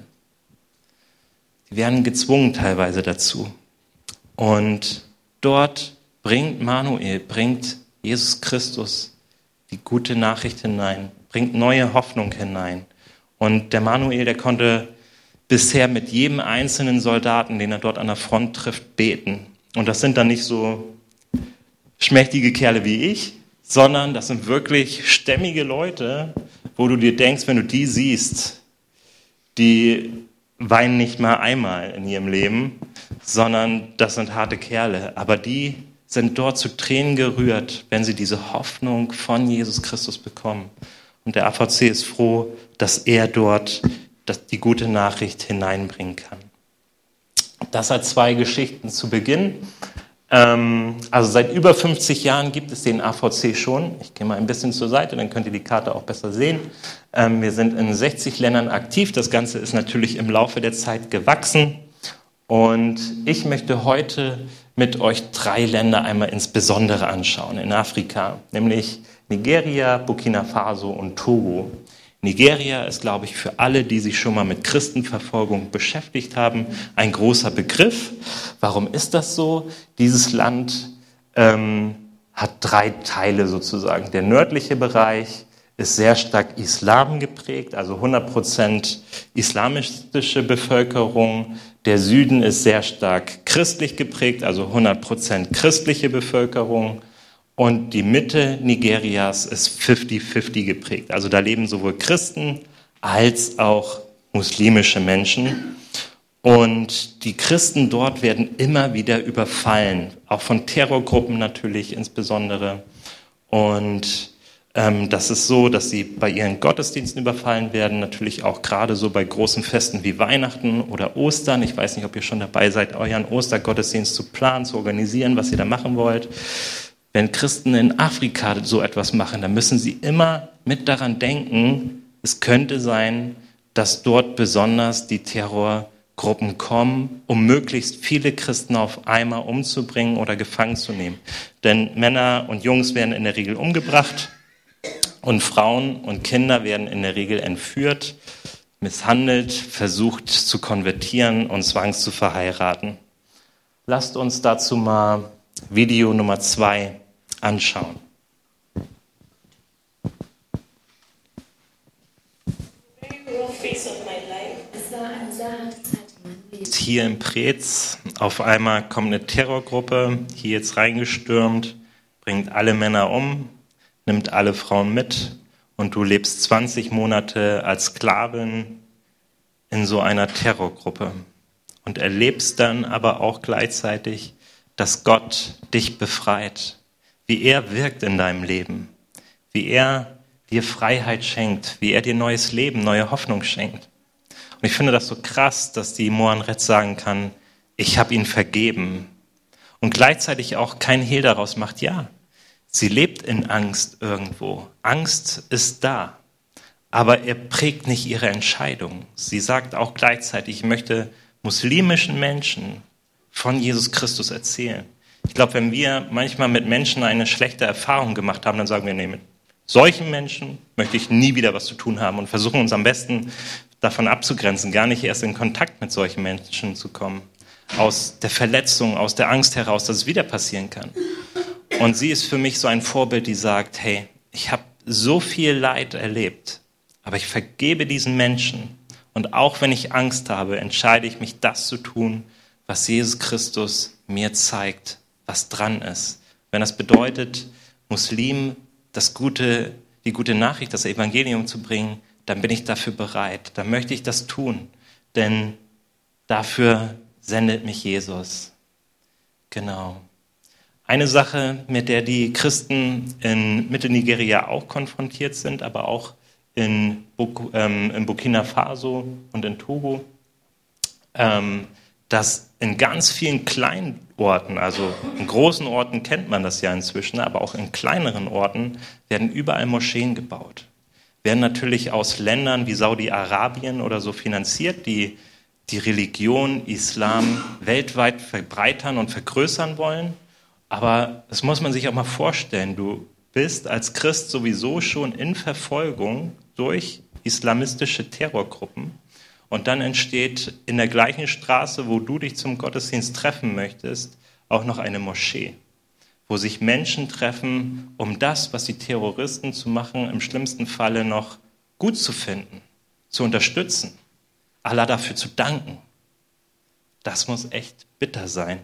Die werden gezwungen teilweise dazu. Und dort bringt Jesus Christus die gute Nachricht hinein, bringt neue Hoffnung hinein. Und der Manuel, der konnte bisher mit jedem einzelnen Soldaten, den er dort an der Front trifft, beten. Und das sind dann nicht so schmächtige Kerle wie ich, sondern das sind wirklich stämmige Leute, wo du dir denkst, wenn du die siehst, die weinen nicht mal einmal in ihrem Leben, sondern das sind harte Kerle. Aber die sind dort zu Tränen gerührt, wenn sie diese Hoffnung von Jesus Christus bekommen. Und der AVC ist froh, dass er dort die gute Nachricht hineinbringen kann. Das hat 2 Geschichten zu Beginn. Also seit über 50 Jahren gibt es den AVC schon. Ich gehe mal ein bisschen zur Seite, dann könnt ihr die Karte auch besser sehen. Wir sind in 60 Ländern aktiv. Das Ganze ist natürlich im Laufe der Zeit gewachsen. Und ich möchte heute mit euch 3 Länder einmal insbesondere anschauen in Afrika, nämlich Nigeria, Burkina Faso und Togo. Nigeria ist, glaube ich, für alle, die sich schon mal mit Christenverfolgung beschäftigt haben, ein großer Begriff. Warum ist das so? Dieses Land hat 3 Teile sozusagen. Der nördliche Bereich ist sehr stark Islam geprägt, also 100% islamistische Bevölkerung. Der Süden ist sehr stark christlich geprägt, also 100% christliche Bevölkerung. Und die Mitte Nigerias ist 50-50 geprägt. Also da leben sowohl Christen als auch muslimische Menschen. Und die Christen dort werden immer wieder überfallen, auch von Terrorgruppen natürlich insbesondere. Und das ist so, dass sie bei ihren Gottesdiensten überfallen werden, natürlich auch gerade so bei großen Festen wie Weihnachten oder Ostern. Ich weiß nicht, ob ihr schon dabei seid, euren Ostergottesdienst zu planen, zu organisieren, was ihr da machen wollt. Wenn Christen in Afrika so etwas machen, dann müssen sie immer mit daran denken, es könnte sein, dass dort besonders die Terrorgruppen kommen, um möglichst viele Christen auf einmal umzubringen oder gefangen zu nehmen. Denn Männer und Jungs werden in der Regel umgebracht und Frauen und Kinder werden in der Regel entführt, misshandelt, versucht zu konvertieren und zwangs zu verheiraten. Lasst uns dazu mal Video Nummer 2 anschauen. Hier in Preetz, auf einmal kommt eine Terrorgruppe, hier jetzt reingestürmt, bringt alle Männer um, nimmt alle Frauen mit und du lebst 20 Monate als Sklavin in so einer Terrorgruppe und erlebst dann aber auch gleichzeitig, dass Gott dich befreit, wie er wirkt in deinem Leben, wie er dir Freiheit schenkt, wie er dir neues Leben, neue Hoffnung schenkt. Und ich finde das so krass, dass die Mohanret sagen kann, ich habe ihn vergeben. Und gleichzeitig auch kein Hehl daraus macht, ja, sie lebt in Angst irgendwo. Angst ist da, aber er prägt nicht ihre Entscheidung. Sie sagt auch gleichzeitig, ich möchte muslimischen Menschen von Jesus Christus erzählen. Ich glaube, wenn wir manchmal mit Menschen eine schlechte Erfahrung gemacht haben, dann sagen wir, nee, mit solchen Menschen möchte ich nie wieder was zu tun haben und versuchen uns am besten davon abzugrenzen, gar nicht erst in Kontakt mit solchen Menschen zu kommen. Aus der Verletzung, aus der Angst heraus, dass es wieder passieren kann. Und sie ist für mich so ein Vorbild, die sagt, hey, ich habe so viel Leid erlebt, aber ich vergebe diesen Menschen. Und auch wenn ich Angst habe, entscheide ich mich, das zu tun, was Jesus Christus mir zeigt, was dran ist. Wenn das bedeutet, Muslimen die gute Nachricht, das Evangelium zu bringen, dann bin ich dafür bereit. Dann möchte ich das tun, denn dafür sendet mich Jesus. Genau. Eine Sache, mit der die Christen in Mittelnigeria auch konfrontiert sind, aber auch in Burkina Faso und in Togo, dass in ganz vielen kleinen Orten, also in großen Orten kennt man das ja inzwischen, aber auch in kleineren Orten werden überall Moscheen gebaut. Werden natürlich aus Ländern wie Saudi-Arabien oder so finanziert, die die Religion Islam weltweit verbreitern und vergrößern wollen. Aber das muss man sich auch mal vorstellen. Du bist als Christ sowieso schon in Verfolgung durch islamistische Terrorgruppen. Und dann entsteht in der gleichen Straße, wo du dich zum Gottesdienst treffen möchtest, auch noch eine Moschee, wo sich Menschen treffen, um das, was die Terroristen zu machen, im schlimmsten Falle noch gut zu finden, zu unterstützen, Allah dafür zu danken. Das muss echt bitter sein.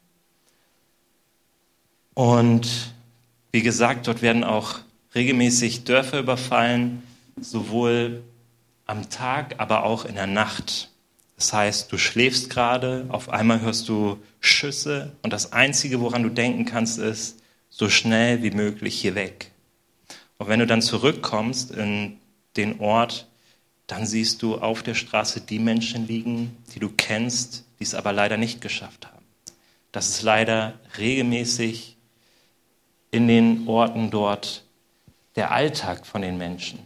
Und wie gesagt, dort werden auch regelmäßig Dörfer überfallen, sowohl am Tag, aber auch in der Nacht. Das heißt, du schläfst gerade, auf einmal hörst du Schüsse und das Einzige, woran du denken kannst, ist, so schnell wie möglich hier weg. Und wenn du dann zurückkommst in den Ort, dann siehst du auf der Straße die Menschen liegen, die du kennst, die es aber leider nicht geschafft haben. Das ist leider regelmäßig in den Orten dort der Alltag von den Menschen.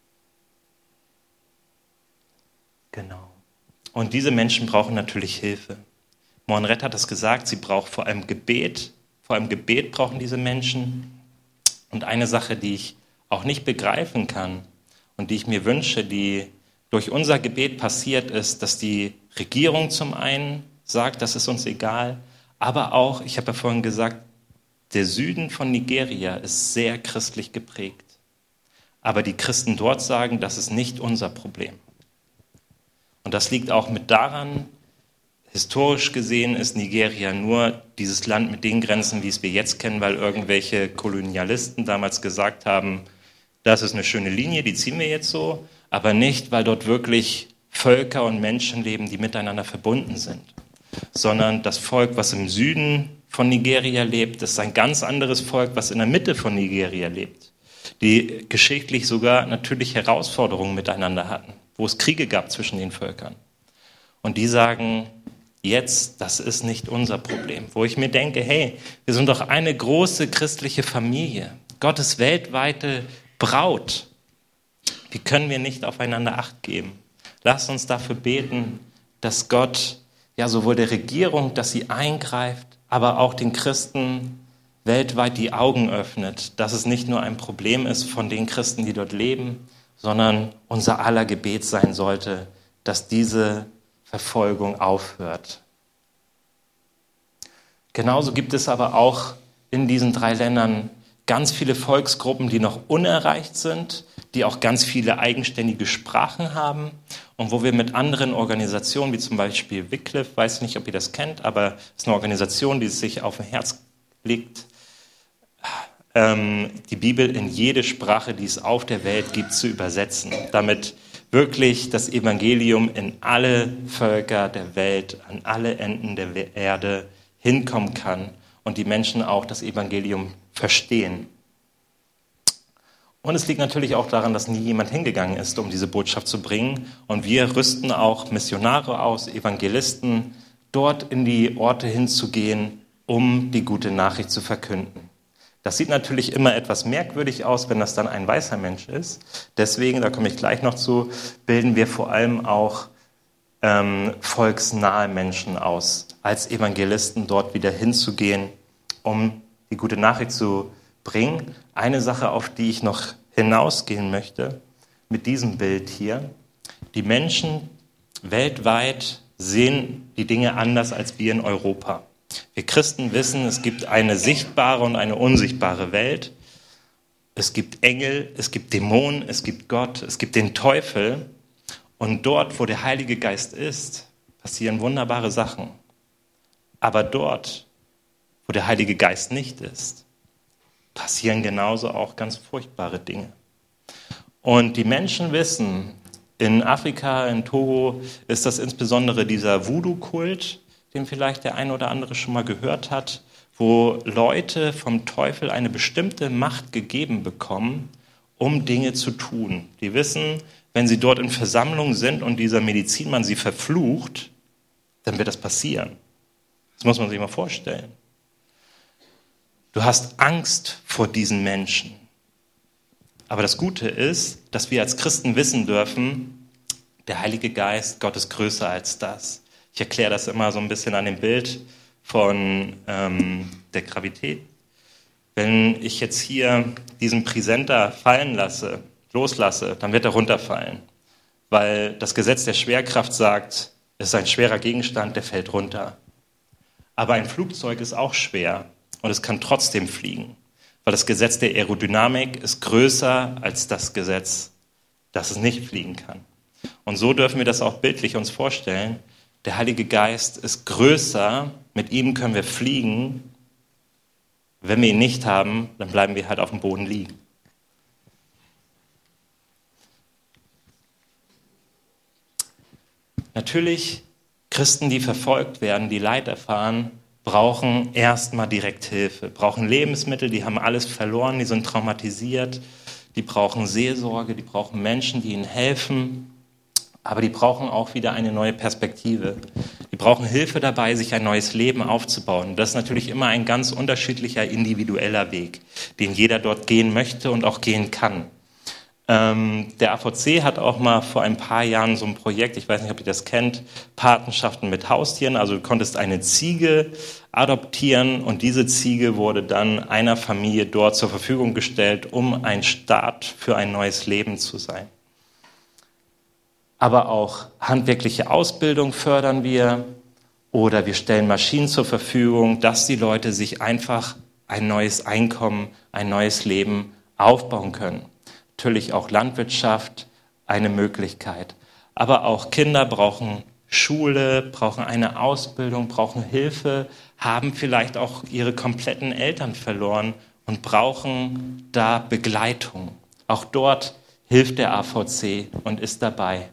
Genau. Und diese Menschen brauchen natürlich Hilfe. Mohanret hat das gesagt, sie braucht vor allem Gebet. Vor allem Gebet brauchen diese Menschen. Und eine Sache, die ich auch nicht begreifen kann und die ich mir wünsche, die durch unser Gebet passiert ist, dass die Regierung zum einen sagt, das ist uns egal, aber auch, ich habe ja vorhin gesagt, der Süden von Nigeria ist sehr christlich geprägt. Aber die Christen dort sagen, das ist nicht unser Problem. Und das liegt auch mit daran, Historisch gesehen ist Nigeria nur dieses Land mit den Grenzen, wie es wir jetzt kennen, weil irgendwelche Kolonialisten damals gesagt haben, das ist eine schöne Linie, die ziehen wir jetzt so, aber nicht, weil dort wirklich Völker und Menschen leben, die miteinander verbunden sind, sondern das Volk, was im Süden von Nigeria lebt, ist ein ganz anderes Volk, was in der Mitte von Nigeria lebt, die geschichtlich sogar natürlich Herausforderungen miteinander hatten, wo es Kriege gab zwischen den Völkern. Und die sagen, jetzt, das ist nicht unser Problem. Wo ich mir denke, hey, wir sind doch eine große christliche Familie, Gottes weltweite Braut. Wie können wir nicht aufeinander Acht geben? Lasst uns dafür beten, dass Gott ja sowohl der Regierung, dass sie eingreift, aber auch den Christen weltweit die Augen öffnet, dass es nicht nur ein Problem ist von den Christen, die dort leben, sondern unser aller Gebet sein sollte, dass diese Verfolgung aufhört. Genauso gibt es aber auch in diesen 3 Ländern ganz viele Volksgruppen, die noch unerreicht sind, die auch ganz viele eigenständige Sprachen haben und wo wir mit anderen Organisationen, wie zum Beispiel Wycliffe, weiß nicht, ob ihr das kennt, aber es ist eine Organisation, die es sich auf dem Herz legt, die Bibel in jede Sprache, die es auf der Welt gibt, zu übersetzen, damit wirklich das Evangelium in alle Völker der Welt, an alle Enden der Erde hinkommen kann und die Menschen auch das Evangelium verstehen. Und es liegt natürlich auch daran, dass nie jemand hingegangen ist, um diese Botschaft zu bringen. Und wir rüsten auch Missionare aus, Evangelisten, dort in die Orte hinzugehen, um die gute Nachricht zu verkünden. Das sieht natürlich immer etwas merkwürdig aus, wenn das dann ein weißer Mensch ist. Deswegen, da komme ich gleich noch zu, bilden wir vor allem auch volksnahe Menschen aus, als Evangelisten dort wieder hinzugehen, um die gute Nachricht zu bringen. Eine Sache, auf die ich noch hinausgehen möchte, mit diesem Bild hier. Die Menschen weltweit sehen die Dinge anders als wir in Europa. Wir Christen wissen, es gibt eine sichtbare und eine unsichtbare Welt. Es gibt Engel, es gibt Dämonen, es gibt Gott, es gibt den Teufel. Und dort, wo der Heilige Geist ist, passieren wunderbare Sachen. Aber dort, wo der Heilige Geist nicht ist, passieren genauso auch ganz furchtbare Dinge. Und die Menschen wissen, in Afrika, in Togo, ist das insbesondere dieser Voodoo-Kult, den vielleicht der eine oder andere schon mal gehört hat, wo Leute vom Teufel eine bestimmte Macht gegeben bekommen, um Dinge zu tun. Die wissen, wenn sie dort in Versammlung sind und dieser Medizinmann sie verflucht, dann wird das passieren. Das muss man sich mal vorstellen. Du hast Angst vor diesen Menschen. Aber das Gute ist, dass wir als Christen wissen dürfen, der Heilige Geist, Gott ist größer als das. Ich erkläre das immer so ein bisschen an dem Bild von der Gravität. Wenn ich jetzt hier diesen Präsenter fallen lasse, loslasse, dann wird er runterfallen. Weil das Gesetz der Schwerkraft sagt, es ist ein schwerer Gegenstand, der fällt runter. Aber ein Flugzeug ist auch schwer und es kann trotzdem fliegen. Weil das Gesetz der Aerodynamik ist größer als das Gesetz, dass es nicht fliegen kann. Und so dürfen wir das auch bildlich uns vorstellen. Der Heilige Geist ist größer, mit ihm können wir fliegen. Wenn wir ihn nicht haben, dann bleiben wir halt auf dem Boden liegen. Natürlich, Christen, die verfolgt werden, die Leid erfahren, brauchen erstmal direkt Hilfe, brauchen Lebensmittel, die haben alles verloren, die sind traumatisiert, die brauchen Seelsorge, die brauchen Menschen, die ihnen helfen, aber die brauchen auch wieder eine neue Perspektive. Die brauchen Hilfe dabei, sich ein neues Leben aufzubauen. Das ist natürlich immer ein ganz unterschiedlicher, individueller Weg, den jeder dort gehen möchte und auch gehen kann. Der AVC hat auch mal vor ein paar Jahren so ein Projekt, ich weiß nicht, ob ihr das kennt, Patenschaften mit Haustieren. Also du konntest eine Ziege adoptieren und diese Ziege wurde dann einer Familie dort zur Verfügung gestellt, um ein Start für ein neues Leben zu sein. Aber auch handwerkliche Ausbildung fördern wir oder wir stellen Maschinen zur Verfügung, dass die Leute sich einfach ein neues Einkommen, ein neues Leben aufbauen können. Natürlich auch Landwirtschaft, eine Möglichkeit. Aber auch Kinder brauchen Schule, brauchen eine Ausbildung, brauchen Hilfe, haben vielleicht auch ihre kompletten Eltern verloren und brauchen da Begleitung. Auch dort hilft der AVC und ist dabei.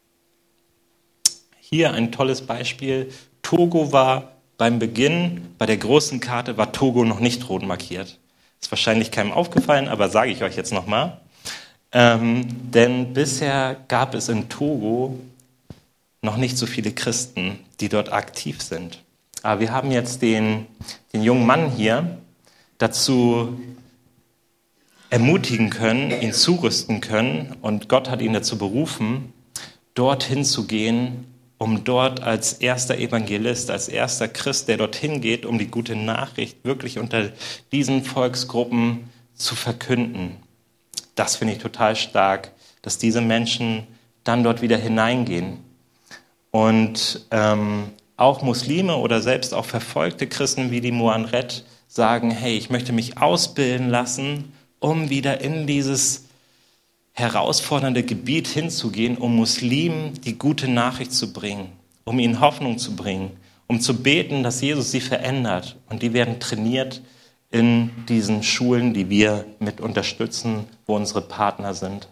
Hier ein tolles Beispiel. Togo war beim Beginn, bei der großen Karte war Togo noch nicht rot markiert. Ist wahrscheinlich keinem aufgefallen, aber sage ich euch jetzt nochmal. Denn bisher gab es in Togo noch nicht so viele Christen, die dort aktiv sind. Aber wir haben jetzt den jungen Mann hier dazu ermutigen können, ihn zurüsten können, und Gott hat ihn dazu berufen, dorthin zu gehen, um dort als erster Evangelist, als erster Christ, der dorthin geht, um die gute Nachricht wirklich unter diesen Volksgruppen zu verkünden. Das finde ich total stark, dass diese Menschen dann dort wieder hineingehen. Und auch Muslime oder selbst auch verfolgte Christen wie die Mohanred sagen, hey, ich möchte mich ausbilden lassen, um wieder in dieses herausfordernde Gebiet hinzugehen, um Muslimen die gute Nachricht zu bringen, um ihnen Hoffnung zu bringen, um zu beten, dass Jesus sie verändert. Und die werden trainiert in diesen Schulen, die wir mit unterstützen, wo unsere Partner sind.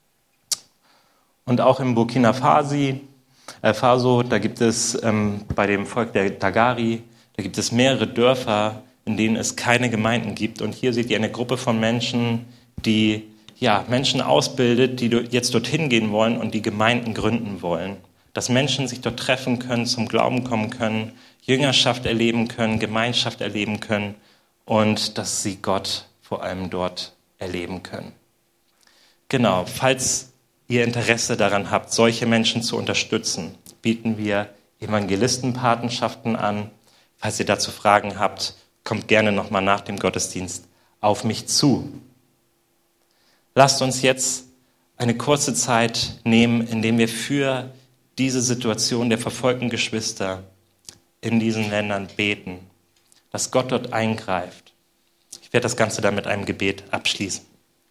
Und auch in Burkina Faso, da gibt es bei dem Volk der Dagari, da gibt es mehrere Dörfer, in denen es keine Gemeinden gibt. Und hier seht ihr eine Gruppe von Menschen, die Menschen ausbildet, die jetzt dorthin gehen wollen und die Gemeinden gründen wollen. Dass Menschen sich dort treffen können, zum Glauben kommen können, Jüngerschaft erleben können, Gemeinschaft erleben können und dass sie Gott vor allem dort erleben können. Genau, falls ihr Interesse daran habt, solche Menschen zu unterstützen, bieten wir Evangelistenpatenschaften an. Falls ihr dazu Fragen habt, kommt gerne nochmal nach dem Gottesdienst auf mich zu. Lasst uns jetzt eine kurze Zeit nehmen, indem wir für diese Situation der verfolgten Geschwister in diesen Ländern beten, dass Gott dort eingreift. Ich werde das Ganze dann mit einem Gebet abschließen.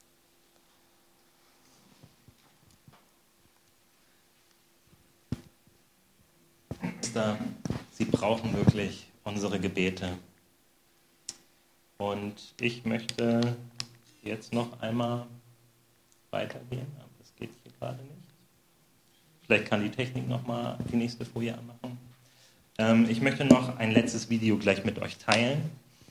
Sie brauchen wirklich unsere Gebete. Und ich möchte jetzt noch einmal weitergehen, aber das geht hier gerade nicht. Vielleicht kann die Technik nochmal die nächste Folie anmachen. Ich möchte noch ein letztes Video gleich mit euch teilen.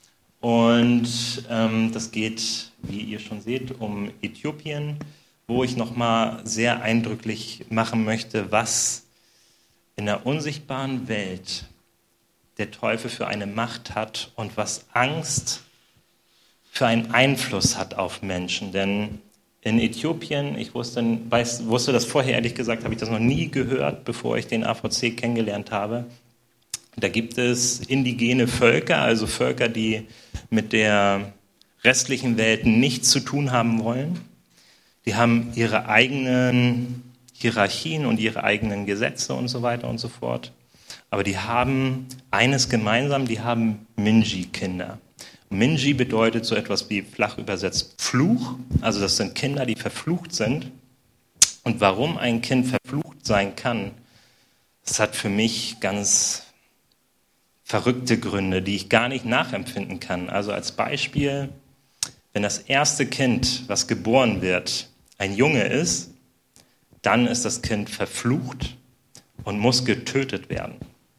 Und das geht, wie ihr schon seht, um Äthiopien, wo ich nochmal sehr eindrücklich machen möchte, was in der unsichtbaren Welt der Teufel für eine Macht hat und was Angst für einen Einfluss hat auf Menschen. Denn in Äthiopien, ich wusste das vorher, ehrlich gesagt, habe ich das noch nie gehört, bevor ich den AVC kennengelernt habe. Da gibt es indigene Völker, also Völker, die mit der restlichen Welt nichts zu tun haben wollen. Die haben ihre eigenen Hierarchien und ihre eigenen Gesetze und so weiter und so fort. Aber die haben eines gemeinsam, die haben Minji-Kinder. Minji bedeutet so etwas wie flach übersetzt Fluch. Also das sind Kinder, die verflucht sind. Und warum ein Kind verflucht sein kann, das hat für mich ganz verrückte Gründe, die ich gar nicht nachempfinden kann. Also als Beispiel, wenn das erste Kind, was geboren wird, ein Junge ist, dann ist das Kind verflucht und muss getötet werden.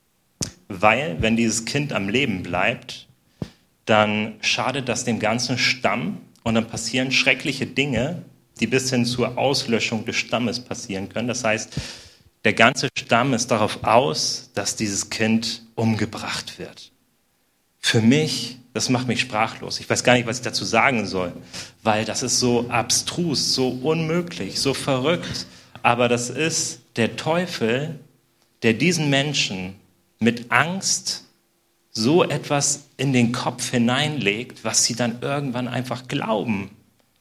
Weil, wenn dieses Kind am Leben bleibt, dann schadet das dem ganzen Stamm und dann passieren schreckliche Dinge, die bis hin zur Auslöschung des Stammes passieren können. Das heißt, der ganze Stamm ist darauf aus, dass dieses Kind umgebracht wird. Für mich, das macht mich sprachlos. Ich weiß gar nicht, was ich dazu sagen soll, weil das ist so abstrus, so unmöglich, so verrückt. Aber das ist der Teufel, der diesen Menschen mit Angst so etwas in den Kopf hineinlegt, was sie dann irgendwann einfach glauben,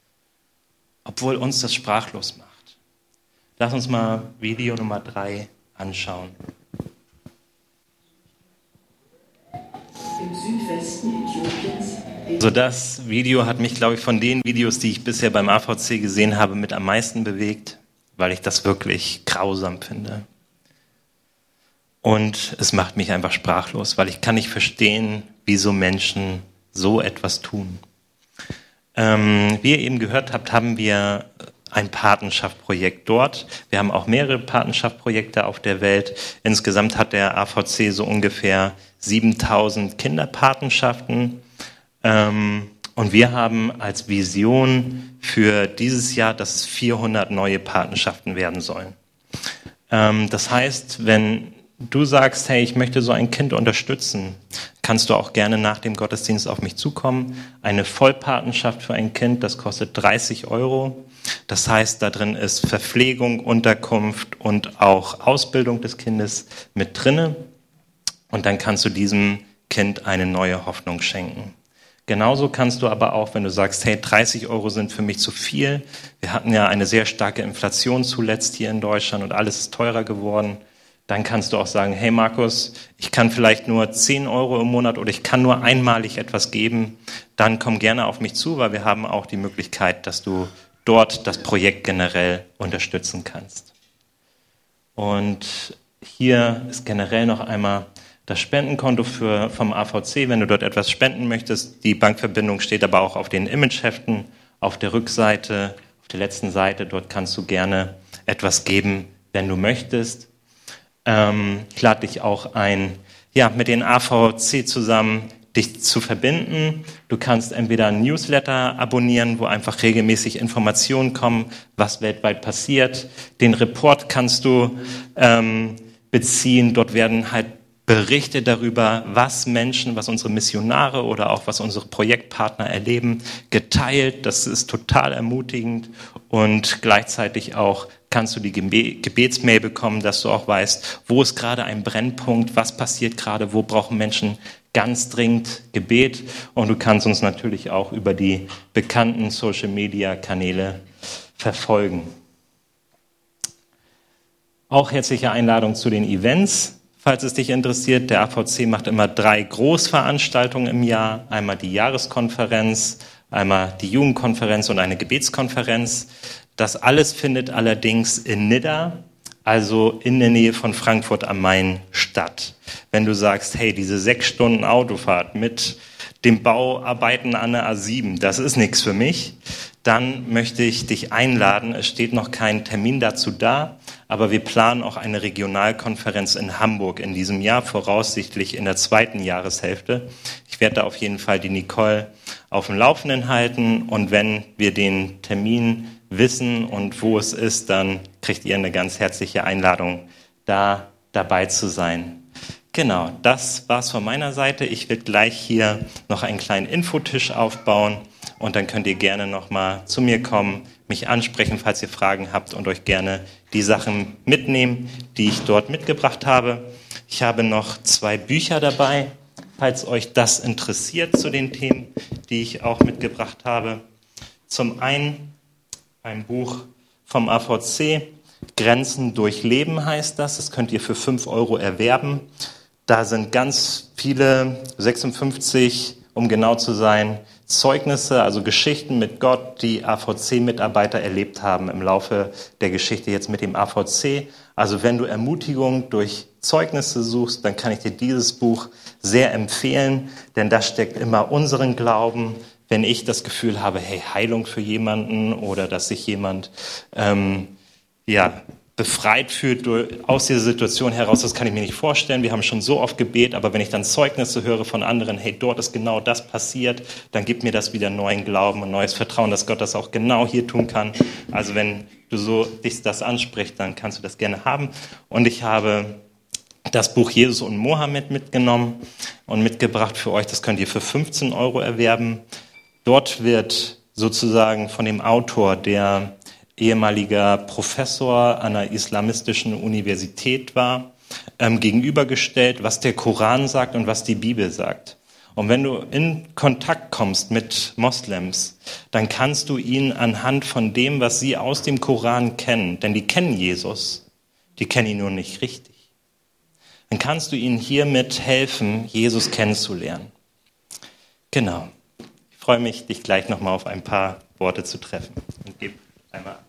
obwohl uns das sprachlos macht. Lass uns mal Video Nummer 3 anschauen. Im Südwesten Äthiopiens. Also das Video hat mich, glaube ich, von den Videos, die ich bisher beim AVC gesehen habe, mit am meisten bewegt, weil ich das wirklich grausam finde. Und es macht mich einfach sprachlos, weil ich kann nicht verstehen, wieso Menschen so etwas tun. Wie ihr eben gehört habt, haben wir ein Patenschaftsprojekt dort. Wir haben auch mehrere Patenschaftsprojekte auf der Welt. Insgesamt hat der AVC so ungefähr 7000 Kinderpatenschaften. Und wir haben als Vision für dieses Jahr, dass es 400 neue Patenschaften werden sollen. Das heißt, wenn du sagst, hey, ich möchte so ein Kind unterstützen, kannst du auch gerne nach dem Gottesdienst auf mich zukommen. Eine Vollpatenschaft für ein Kind, das kostet 30 €. Das heißt, da drin ist Verpflegung, Unterkunft und auch Ausbildung des Kindes mit drinne. Und dann kannst du diesem Kind eine neue Hoffnung schenken. Genauso kannst du aber auch, wenn du sagst, hey, 30 € sind für mich zu viel. Wir hatten ja eine sehr starke Inflation zuletzt hier in Deutschland und alles ist teurer geworden. Dann kannst du auch sagen, hey Markus, ich kann vielleicht nur 10 € im Monat oder ich kann nur einmalig etwas geben. Dann komm gerne auf mich zu, weil wir haben auch die Möglichkeit, dass du dort das Projekt generell unterstützen kannst. Und hier ist generell noch einmal das Spendenkonto vom AVC, wenn du dort etwas spenden möchtest. Die Bankverbindung steht aber auch auf den Imageheften, auf der Rückseite, auf der letzten Seite. Dort kannst du gerne etwas geben, wenn du möchtest. Ich lade dich auch ein, mit den AVC zusammen dich zu verbinden. Du kannst entweder ein Newsletter abonnieren, wo einfach regelmäßig Informationen kommen, was weltweit passiert. Den Report kannst du beziehen. Dort werden halt Berichte darüber, was unsere Missionare oder auch was unsere Projektpartner erleben, geteilt. Das ist total ermutigend und gleichzeitig auch kannst du die Gebetsmail bekommen, dass du auch weißt, wo ist gerade ein Brennpunkt, was passiert gerade, wo brauchen Menschen ganz dringend Gebet. Und du kannst uns natürlich auch über die bekannten Social-Media-Kanäle verfolgen. Auch herzliche Einladung zu den Events. Falls es dich interessiert, der AVC macht immer 3 Großveranstaltungen im Jahr. Einmal die Jahreskonferenz, einmal die Jugendkonferenz und eine Gebetskonferenz. Das alles findet allerdings in Nidda, also in der Nähe von Frankfurt am Main statt. Wenn du sagst, hey, diese 6 Stunden Autofahrt mit den Bauarbeiten an der A7, das ist nichts für mich, dann möchte ich dich einladen. Es steht noch kein Termin dazu da, aber wir planen auch eine Regionalkonferenz in Hamburg in diesem Jahr, voraussichtlich in der 2. Jahreshälfte. Ich werde da auf jeden Fall die Nicole auf dem Laufenden halten und wenn wir den Termin wissen und wo es ist, dann kriegt ihr eine ganz herzliche Einladung, da dabei zu sein. Genau, das war's von meiner Seite. Ich werde gleich hier noch einen kleinen Infotisch aufbauen und dann könnt ihr gerne nochmal zu mir kommen, mich ansprechen, falls ihr Fragen habt und euch gerne die Sachen mitnehmen, die ich dort mitgebracht habe. Ich habe noch 2 Bücher dabei, falls euch das interessiert zu den Themen, die ich auch mitgebracht habe. Zum einen ein Buch vom AVC, Grenzen durchleben heißt das. Das könnt ihr für 5 € erwerben. Da sind ganz viele, 56, um genau zu sein, Zeugnisse, also Geschichten mit Gott, die AVC-Mitarbeiter erlebt haben im Laufe der Geschichte jetzt mit dem AVC. Also wenn du Ermutigung durch Zeugnisse suchst, dann kann ich dir dieses Buch sehr empfehlen, denn da steckt immer unseren Glauben. Wenn ich das Gefühl habe, hey, Heilung für jemanden oder dass sich jemand befreit fühlt aus dieser Situation heraus, das kann ich mir nicht vorstellen. Wir haben schon so oft gebetet, aber wenn ich dann Zeugnisse höre von anderen, hey, dort ist genau das passiert, dann gibt mir das wieder neuen Glauben und neues Vertrauen, dass Gott das auch genau hier tun kann. Also wenn du dich das ansprichst, dann kannst du das gerne haben. Und ich habe das Buch Jesus und Mohammed mitgenommen und mitgebracht für euch. Das könnt ihr für 15 € erwerben. Dort wird sozusagen von dem Autor, der ehemaliger Professor an einer islamistischen Universität war, gegenübergestellt, was der Koran sagt und was die Bibel sagt. Und wenn du in Kontakt kommst mit Moslems, dann kannst du ihnen anhand von dem, was sie aus dem Koran kennen, denn die kennen Jesus, die kennen ihn nur nicht richtig, dann kannst du ihnen hiermit helfen, Jesus kennenzulernen. Genau. Ich freue mich, dich gleich nochmal auf ein paar Worte zu treffen und gebe einmal